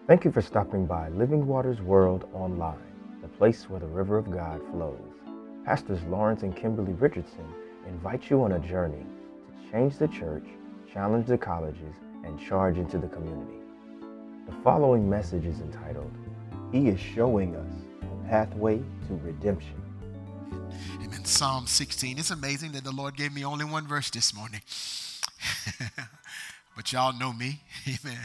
Thank you for stopping by Living Waters World Online, the place where the river of God flows. Pastors Lawrence and Kimberly Richardson invite you on a journey to change the church, challenge the colleges, and charge into the community. The following message is entitled, He is Showing Us the Pathway to Redemption. Amen. Psalm 16. It's amazing that the Lord gave me only one verse this morning. But y'all know me. Amen.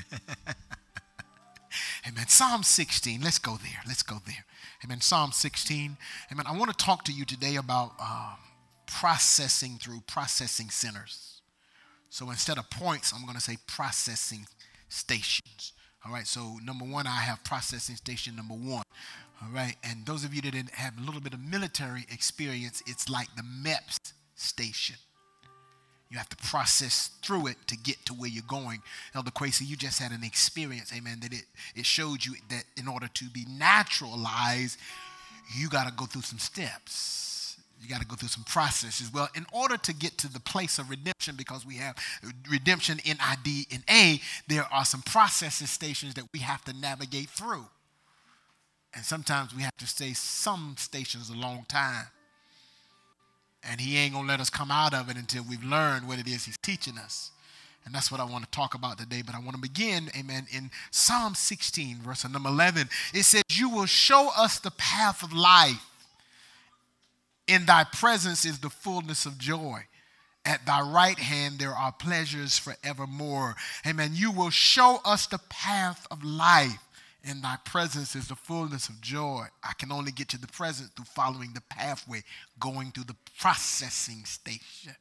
Amen. Psalm 16. Let's go there. Amen. Psalm 16. Amen. I want to talk to you today about processing sinners. So instead of points, I'm going to say processing stations. All right. So number one, I have processing station number one. All right. And those of you that didn't have a little bit of military experience, it's like the MEPS station. You have to process through it to get to where you're going. Elder Quasey, you just had an experience, amen, that it showed you that in order to be naturalized, you got to go through some steps. You got to go through some processes. Well, in order to get to the place of redemption, because we have redemption in ID and A, there are some processing stations that we have to navigate through. And sometimes we have to stay some stations a long time. And he ain't going to let us come out of it until we've learned what it is he's teaching us. And that's what I want to talk about today. But I want to begin, amen, in Psalm 16, verse number 11. It says, you will show us the path of life. In thy presence is the fullness of joy. At thy right hand there are pleasures forevermore. Amen. You will show us the path of life. In thy presence is the fullness of joy. I can only get to the present through following the pathway, going through the processing station.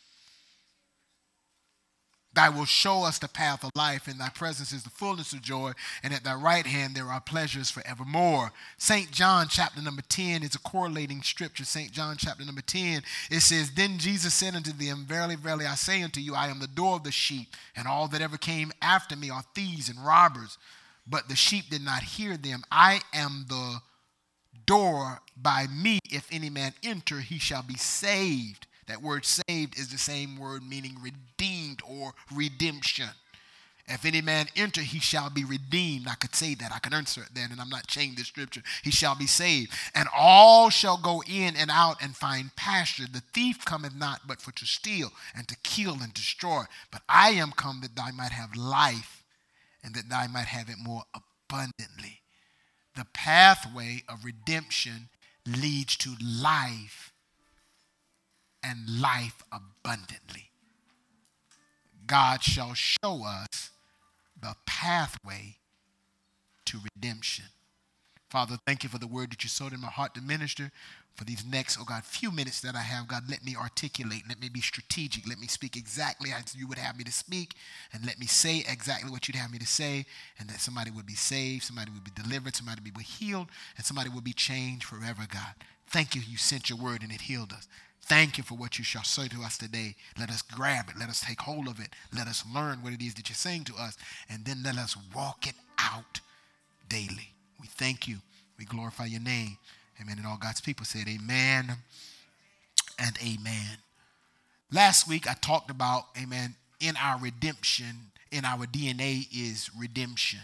Thy will show us the path of life. In thy presence is the fullness of joy, and at thy right hand there are pleasures forevermore. St. John chapter number 10 is a correlating scripture. St. John chapter number 10, it says, Then Jesus said unto them, Verily, verily, I say unto you, I am the door of the sheep, and all that ever came after me are thieves and robbers. But the sheep did not hear them. I am the door. By me, if any man enter, he shall be saved. That word saved is the same word meaning redeemed or redemption. If any man enter, he shall be redeemed. I could say that. I could insert that, and I'm not changing the scripture. He shall be saved. And all shall go in and out and find pasture. The thief cometh not but for to steal and to kill and destroy. But I am come that thou might have life, and that thou might have it more abundantly. The pathway of redemption leads to life, and life abundantly. God shall show us the pathway to redemption. Father, thank you for the word that you sowed in my heart to minister. For these next, few minutes that I have, God, let me articulate, let me be strategic, let me speak exactly as you would have me to speak, and let me say exactly what you'd have me to say, and that somebody would be saved, somebody would be delivered, somebody would be healed, and somebody would be changed forever, God. Thank you, you sent your word and it healed us. Thank you for what you shall say to us today. Let us grab it, let us take hold of it, let us learn what it is that you're saying to us, and then let us walk it out daily. We thank you. We glorify your name. Amen. And all God's people said amen and amen. Last week I talked about, amen, in our redemption, in our DNA is redemption.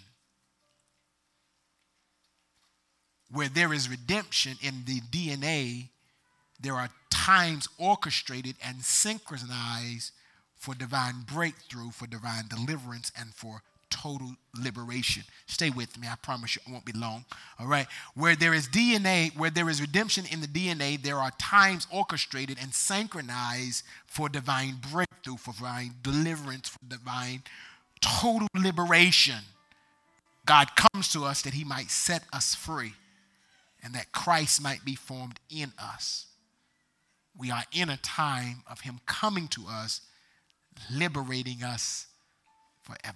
Where there is redemption in the DNA, there are times orchestrated and synchronized for divine breakthrough, for divine deliverance, and for total liberation. Stay with me. I promise you it won't be long. All right. Where there is DNA, where there is redemption in the DNA, there are times orchestrated and synchronized for divine breakthrough, for divine deliverance, for divine total liberation. God comes to us that he might set us free and that Christ might be formed in us. We are in a time of him coming to us, liberating us forever.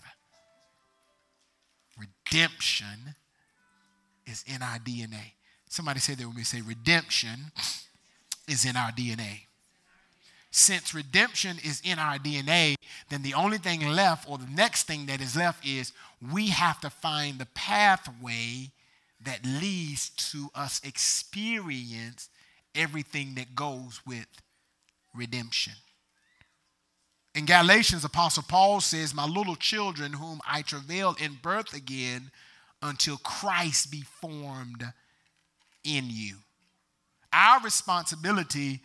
Redemption is in our DNA. Somebody say that when we say redemption is in our DNA. Since redemption is in our DNA, then the only thing left, or the next thing that is left, is we have to find the pathway that leads to us experience everything that goes with redemption. In Galatians, Apostle Paul says, my little children whom I travail in birth again until Christ be formed in you. Our responsibility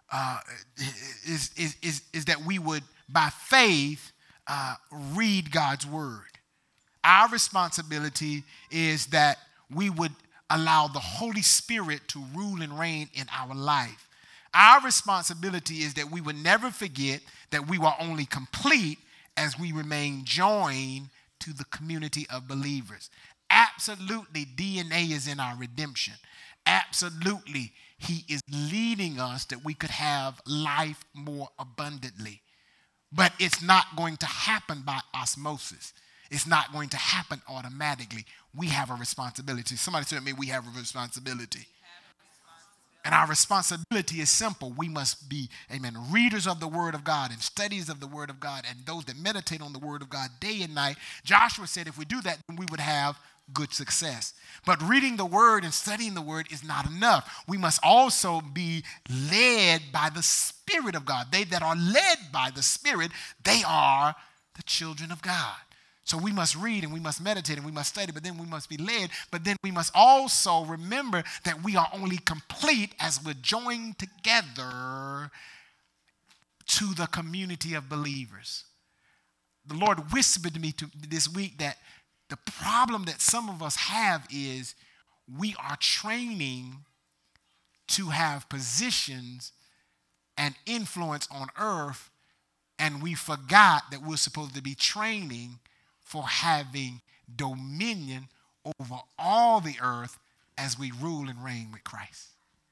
is that we would, by faith, read God's word. Our responsibility is that we would allow the Holy Spirit to rule and reign in our life. Our responsibility is that we would never forget that we were only complete as we remain joined to the community of believers. Absolutely, DNA is in our redemption. Absolutely, he is leading us that we could have life more abundantly. But it's not going to happen by osmosis. It's not going to happen automatically. We have a responsibility. Somebody said to me, we have a responsibility. And our responsibility is simple. We must be, amen, readers of the Word of God and studies of the Word of God and those that meditate on the Word of God day and night. Joshua said if we do that, then we would have good success. But reading the Word and studying the Word is not enough. We must also be led by the Spirit of God. They that are led by the Spirit, they are the children of God. So we must read and we must meditate and we must study, but then we must be led. But then we must also remember that we are only complete as we're joined together to the community of believers. The Lord whispered to me this week that the problem that some of us have is we are training to have positions and influence on earth, and we forgot that we're supposed to be training for having dominion over all the earth as we rule and reign with Christ.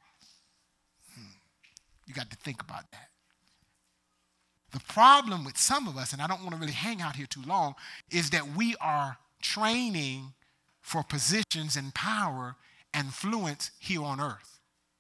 You got to think about that. The problem with some of us, and I don't want to really hang out here too long, is that we are training for positions and power and influence here on earth.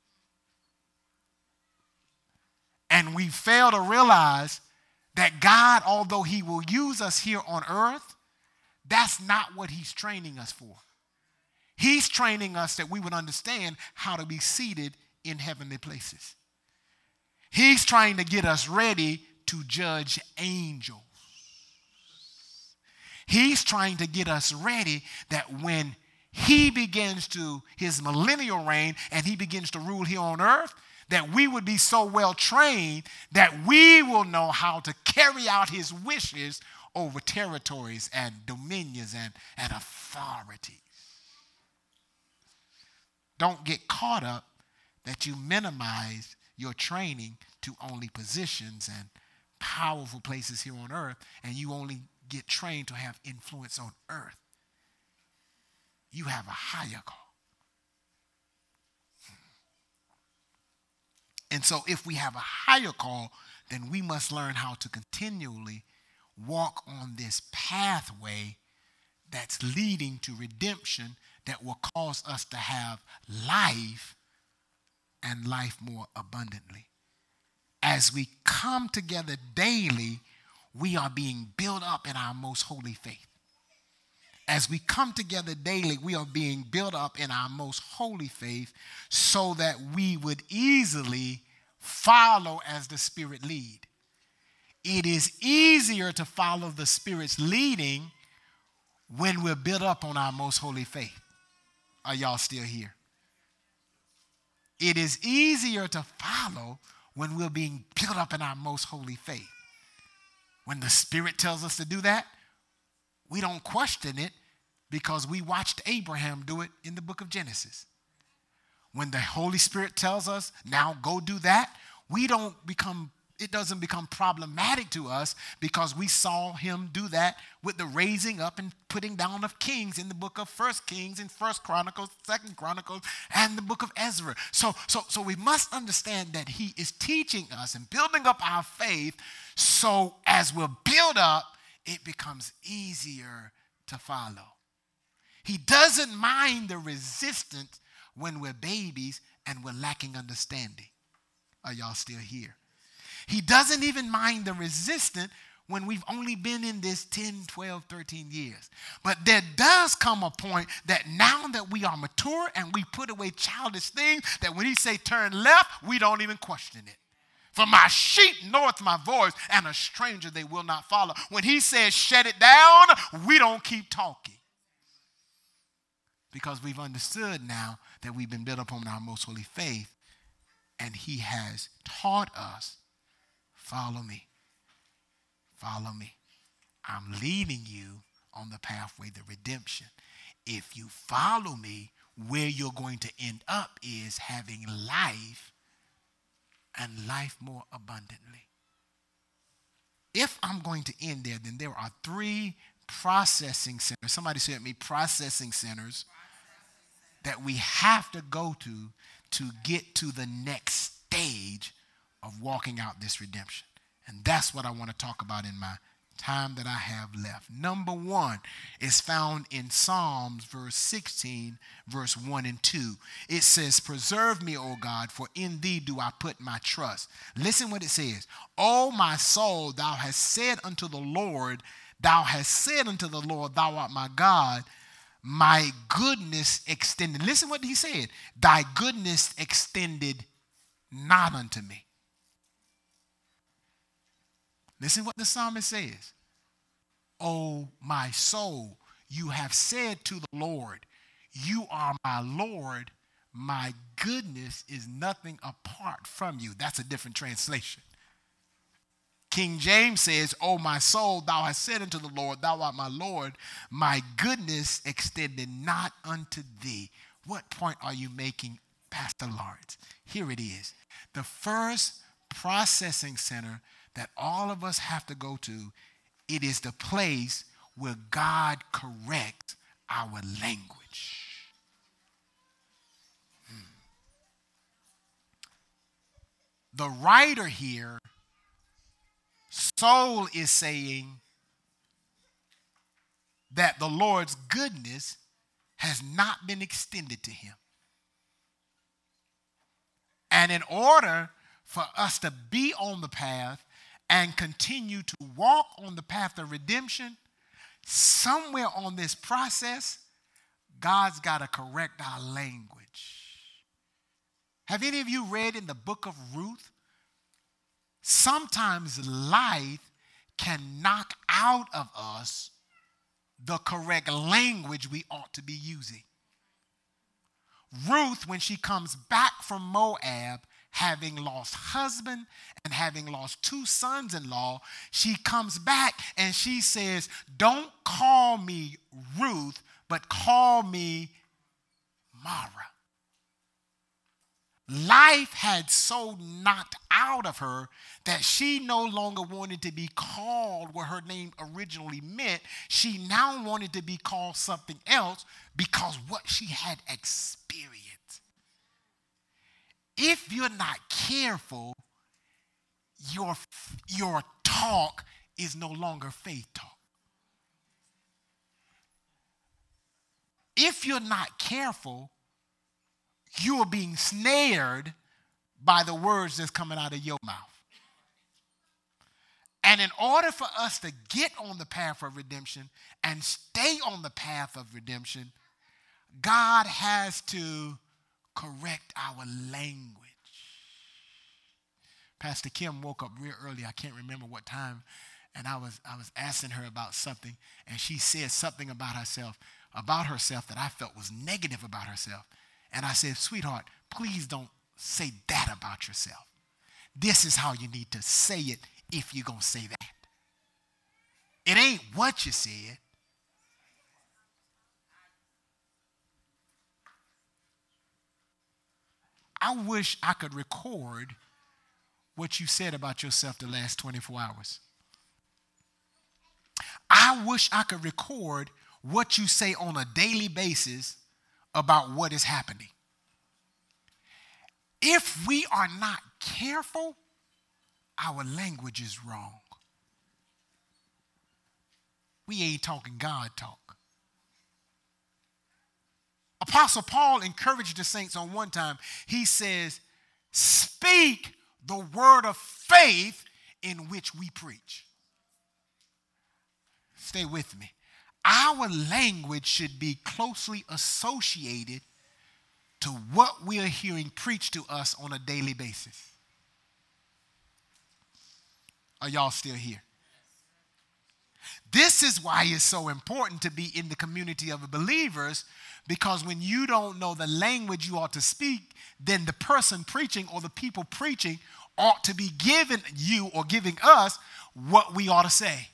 And we fail to realize that God, although he will use us here on earth, that's not what he's training us for. He's training us that we would understand how to be seated in heavenly places. He's trying to get us ready to judge angels. He's trying to get us ready that when he begins to his millennial reign and he begins to rule here on earth, that we would be so well trained that we will know how to carry out his wishes over territories and dominions and authorities. Don't get caught up that you minimize your training to only positions and powerful places here on earth, and you only get trained to have influence on earth. You have a higher call. And so if we have a higher call, then we must learn how to continually walk on this pathway that's leading to redemption that will cause us to have life and life more abundantly. As we come together daily, we are being built up in our most holy faith. As we come together daily, we are being built up in our most holy faith so that we would easily follow as the Spirit lead. It is easier to follow the Spirit's leading when we're built up on our most holy faith. Are y'all still here? It is easier to follow when we're being built up in our most holy faith. When the Spirit tells us to do that, we don't question it because we watched Abraham do it in the book of Genesis. When the Holy Spirit tells us, now go do that, it doesn't become problematic to us because we saw him do that with the raising up and putting down of kings in the book of 1 Kings and 1 Chronicles, 2 Chronicles, and the book of Ezra. So we must understand that he is teaching us and building up our faith so as we're built up, it becomes easier to follow. He doesn't mind the resistance when we're babies and we're lacking understanding. Are y'all still here? He doesn't even mind the resistance when we've only been in this 10, 12, 13 years. But there does come a point that now that we are mature and we put away childish things, that when he say turn left, we don't even question it. For my sheep knoweth my voice, and a stranger they will not follow. When he says shut it down, we don't keep talking. because we've understood now that we've been built upon our most holy faith, and he has taught us, follow me, follow me. I'm leading you on the pathway to redemption. If you follow me, where you're going to end up is having life and life more abundantly. If I'm going to end there, then there are 3 processing centers. Somebody said to me, processing centers that we have to go to get to the next stage of walking out this redemption. And that's what I want to talk about in my time that I have left. Number 1 is found in Psalms verse 16, verse 1 and 2. It says, preserve me, O God, for in thee do I put my trust. Listen what it says. O my soul, thou hast said unto the Lord, thou art my God, my goodness extended. Listen what he said. Thy goodness extended not unto me. Listen what the psalmist says. O my soul, you have said to the Lord, you are my Lord, my goodness is nothing apart from you. That's a different translation. King James says, O my soul, thou hast said unto the Lord, thou art my Lord, my goodness extended not unto thee. What point are you making, Pastor Lawrence? Here it is. The first processing center that all of us have to go to, it is the place where God corrects our language. The writer here, Saul, is saying that the Lord's goodness has not been extended to him. And in order for us to be on the path and continue to walk on the path of redemption, somewhere on this process, God's got to correct our language. Have any of you read in the book of Ruth? Sometimes life can knock out of us the correct language we ought to be using. Ruth, when she comes back from Moab, having lost husband and having lost 2 sons-in-law, she comes back and she says, don't call me Ruth, but call me Mara. Life had so knocked out of her that she no longer wanted to be called what her name originally meant. She now wanted to be called something else because what she had experienced. If you're not careful, your talk is no longer faith talk. If you're not careful, you are being snared by the words that's coming out of your mouth. And in order for us to get on the path of redemption and stay on the path of redemption, God has to correct our language. Pastor Kim woke up real early. I can't remember what time. And I was asking her about something. And she said something about herself that I felt was negative about herself. And I said, sweetheart, please don't say that about yourself. This is how you need to say it if you're going to say that. It ain't what you said. I wish I could record what you said about yourself the last 24 hours. I wish I could record what you say on a daily basis about what is happening. If we are not careful, our language is wrong. We ain't talking God talk. Apostle Paul encouraged the saints on one time. He says, speak the word of faith in which we preach. Stay with me. Our language should be closely associated to what we are hearing preached to us on a daily basis. Are y'all still here? This is why it's so important to be in the community of believers, because when you don't know the language you ought to speak, then the person preaching or the people preaching ought to be giving you or giving us what we ought to say.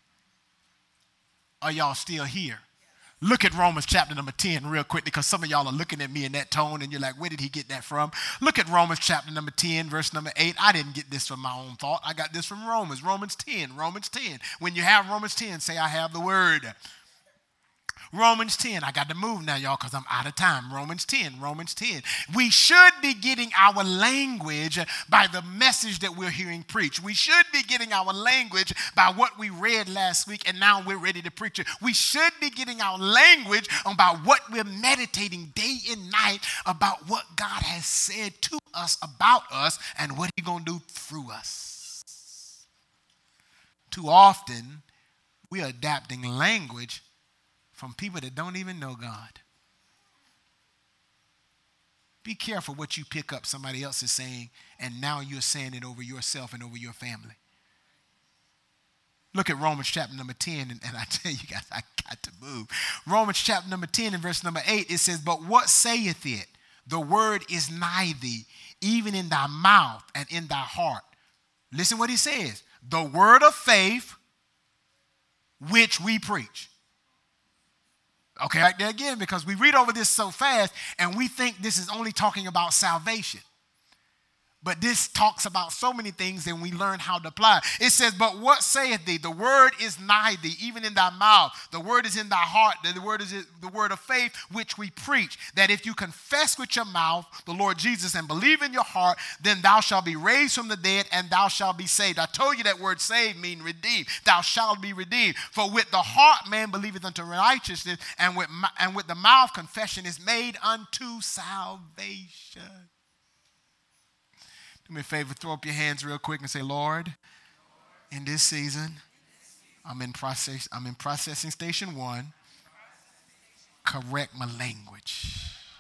Are y'all still here? Look at Romans chapter number 10 real quickly, because some of y'all are looking at me in that tone and you're like, where did he get that from? Look at Romans chapter number 10, verse number 8. I didn't get this from my own thought. I got this from Romans 10. When you have Romans 10, say, I have the word. Romans 10. I got to move now, y'all, because I'm out of time. Romans 10. We should be getting our language by the message that we're hearing preached. We should be getting our language by what we read last week, and now we're ready to preach it. We should be getting our language about what we're meditating day and night about what God has said to us about us and what he's going to do through us. Too often, we're adapting language from people that don't even know God. Be careful what you pick up somebody else is saying, and now you're saying it over yourself and over your family. Look at Romans chapter number 10, and I tell you guys, I got to move. Romans chapter number 10 and verse number 8, it says, but what saith it? The word is nigh thee, even in thy mouth and in thy heart. Listen what he says. The word of faith which we preach. Okay, right there again, because we read over this so fast and we think this is only talking about salvation. But this talks about so many things and we learn how to apply. It says, but what saith thee? The word is nigh thee, even in thy mouth. The word is in thy heart. The word is the word of faith, which we preach. That if you confess with your mouth the Lord Jesus and believe in your heart, then thou shalt be raised from the dead and thou shalt be saved. I told you that word saved means redeemed. Thou shalt be redeemed. For with the heart man believeth unto righteousness, and with the mouth confession is made unto salvation. Do me a favor, throw up your hands real quick and say, Lord, in this season, I'm in processing station 1. Correct my language.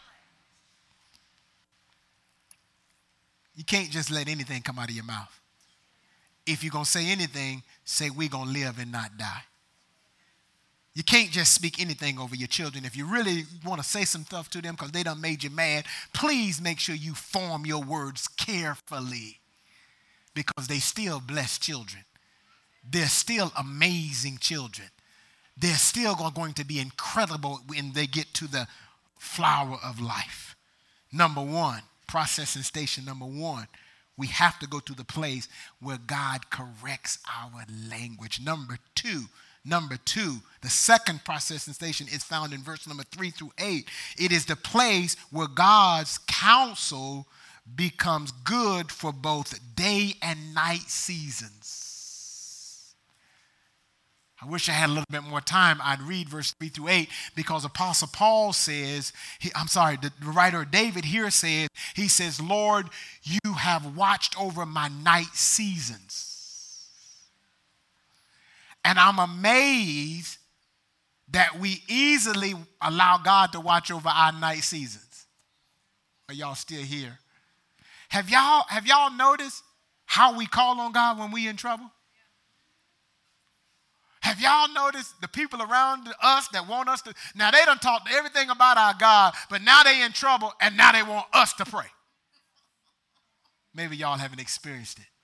You can't just let anything come out of your mouth. If you're going to say anything, say we're going to live and not die. You can't just speak anything over your children. If you really want to say some stuff to them because they done made you mad, please make sure you form your words carefully, because they still blessed children. They're still amazing children. They're still going to be incredible when they get to the flower of life. Number 1, processing station number 1. We have to go to the place where God corrects our language. Number two, the second processing station is found in verse number 3 through 8. It is the place where God's counsel becomes good for both day and night seasons. I wish I had a little bit more time. I'd read verse 3 through 8, because Apostle Paul says, the writer David here says, he says, Lord, you have watched over my night seasons. And I'm amazed that we easily allow God to watch over our night seasons. Are y'all still here? Have y'all noticed how we call on God when we in trouble? Have y'all noticed the people around us that want us to, now they done talked everything about our God, but now they in trouble and now they want us to pray. Maybe y'all haven't experienced it.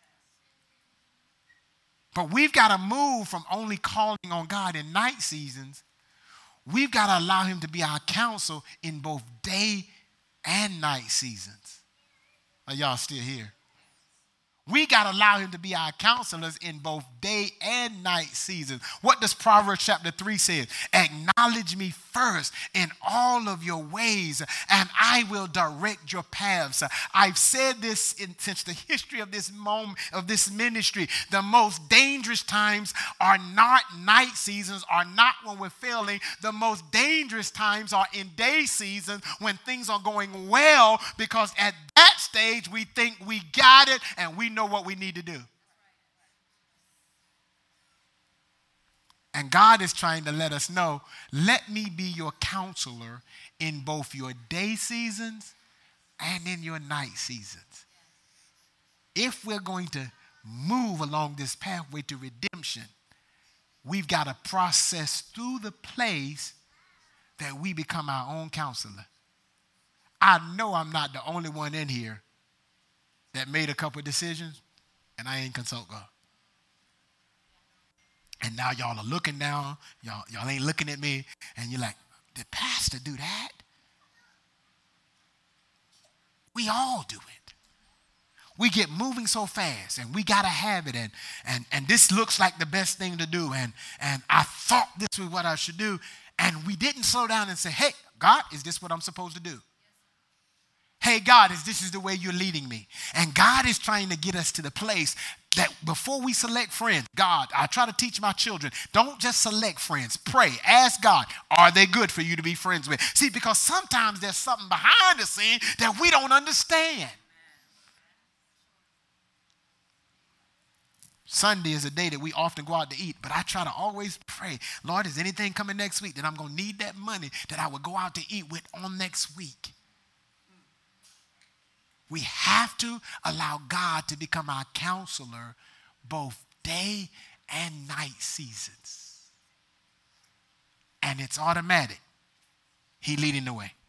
But we've got to move from only calling on God in night seasons. We've got to allow him to be our counsel in both day and night seasons. Are y'all still here? We got to allow him to be our counselors in both day and night seasons. What does Proverbs chapter 3 say? Acknowledge me first in all of your ways, and I will direct your paths. I've said this since the history of this moment, of this ministry. The most dangerous times are not night seasons, are not when we're failing. The most dangerous times are in day seasons when things are going well, because at that stage we think we got it and we know what we need to do. And God is trying to let us know, let me be your counselor in both your day seasons and in your night seasons. If we're going to move along this pathway to redemption, we've got to process through the place that we become our own counselor. I know I'm not the only one in here that made a couple of decisions and I ain't consult God. And now y'all are looking down, y'all ain't looking at me, and you're like, did pastor do that? We all do it. We get moving so fast, and we got to have it, and this looks like the best thing to do, and I thought this was what I should do, and we didn't slow down and say, hey, God, is this what I'm supposed to do? Hey, God, this is the way you're leading me. And God is trying to get us to the place that before we select friends, God, I try to teach my children, don't just select friends. Pray, ask God, are they good for you to be friends with? See, because sometimes there's something behind the scene that we don't understand. Sunday is a day that we often go out to eat, but I try to always pray, Lord, is anything coming next week that I'm going to need that money that I would go out to eat with on next week? We have to allow God to become our counselor both day and night seasons. And it's automatic. He leading the way.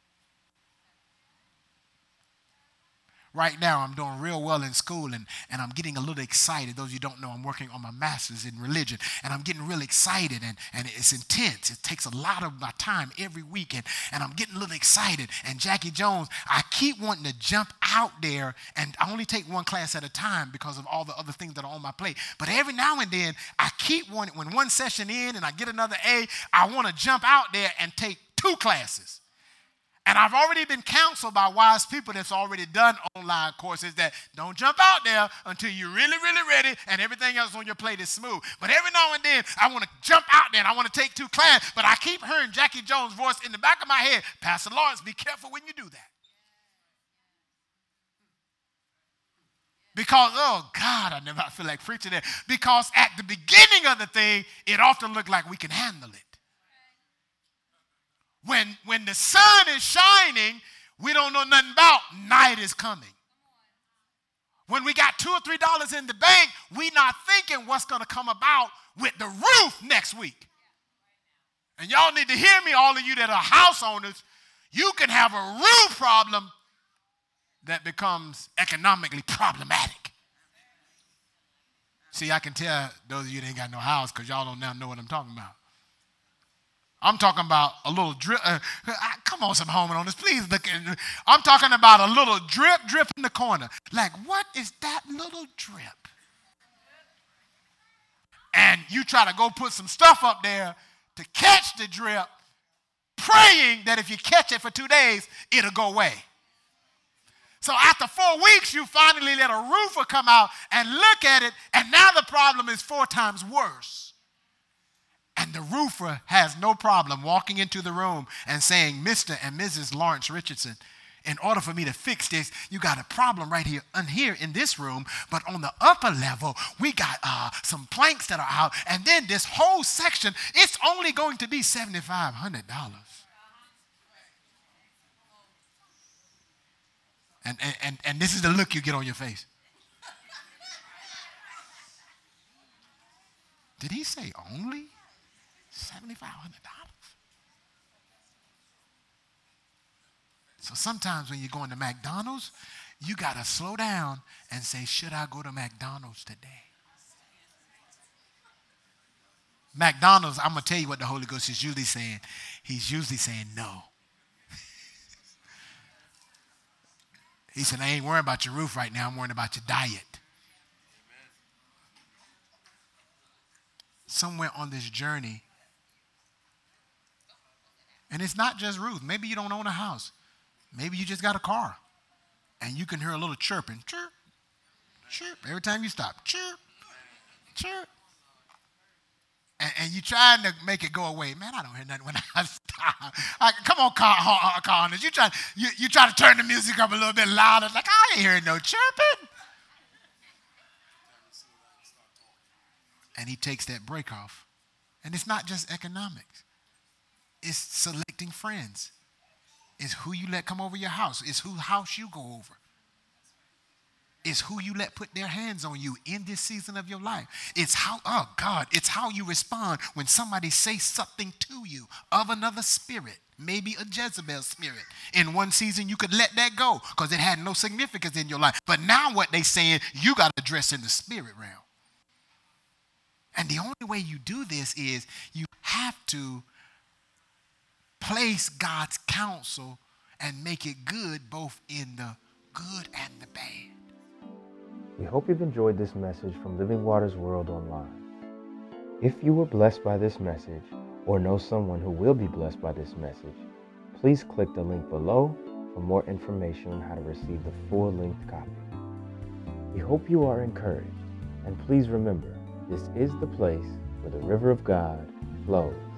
Right now, I'm doing real well in school, and I'm getting a little excited. Those of you who don't know, I'm working on my master's in religion, and I'm getting real excited, and it's intense. It takes a lot of my time every week, and I'm getting a little excited. And Jackie Jones, I keep wanting to jump out there, and I only take one class at a time because of all the other things that are on my plate. But every now and then, I keep wanting, when one session in and I get another A, I want to jump out there and take 2 classes. And I've already been counseled by wise people that's already done online courses that don't jump out there until you're really, really ready and everything else on your plate is smooth. But every now and then, I want to jump out there and I want to take 2 classes, but I keep hearing Jackie Jones' voice in the back of my head, Pastor Lawrence, be careful when you do that. Because, oh God, I never feel like preaching there. Because at the beginning of the thing, it often looked like we can handle it. When the sun is shining, we don't know nothing about night is coming. When we got $2 or $3 in the bank, we not thinking what's going to come about with the roof next week. And y'all need to hear me, all of you that are house owners. You can have a roof problem that becomes economically problematic. See, I can tell those of you that ain't got no house because y'all don't now know what I'm talking about. I'm talking about a little drip. Come on, some homeowners, please look at. I'm talking about a little drip in the corner. Like, what is that little drip? And you try to go put some stuff up there to catch the drip, praying that if you catch it for 2 days, it'll go away. So after 4 weeks, you finally let a roofer come out and look at it, and now the problem is 4 times worse. And the roofer has no problem walking into the room and saying, Mr. and Mrs. Lawrence Richardson, in order for me to fix this, you got a problem right here in this room, but on the upper level, we got some planks that are out, and then this whole section, it's only going to be $7,500. And this is the look you get on your face. Did he say only? $7,500. So sometimes when you're going to McDonald's, you got to slow down and say, should I go to McDonald's today? McDonald's, I'm going to tell you what the Holy Ghost is usually saying. He's usually saying no. He said, I ain't worrying about your roof right now. I'm worrying about your diet. Somewhere on this journey, and it's not just Ruth. Maybe you don't own a house. Maybe you just got a car. And you can hear a little chirping. Chirp, chirp. Every time you stop. Chirp, chirp. And you trying to make it go away. Man, I don't hear nothing when I stop. Come on, car owners. You try to turn the music up a little bit louder. Like, I ain't hearing no chirping. And he takes that break off. And it's not just economics. It's selecting friends. It's who you let come over your house. It's whose house you go over. It's who you let put their hands on you in this season of your life. It's it's how you respond when somebody says something to you of another spirit, maybe a Jezebel spirit. In one season, you could let that go because it had no significance in your life. But now what they saying, you got to address in the spirit realm. And the only way you do this is you have to place God's counsel and make it good both in the good and the bad. We hope you've enjoyed this message from Living Waters World Online. If you were blessed by this message or know someone who will be blessed by this message, please click the link below for more information on how to receive the full-length copy. We hope you are encouraged, and please remember, this is the place where the river of God flows.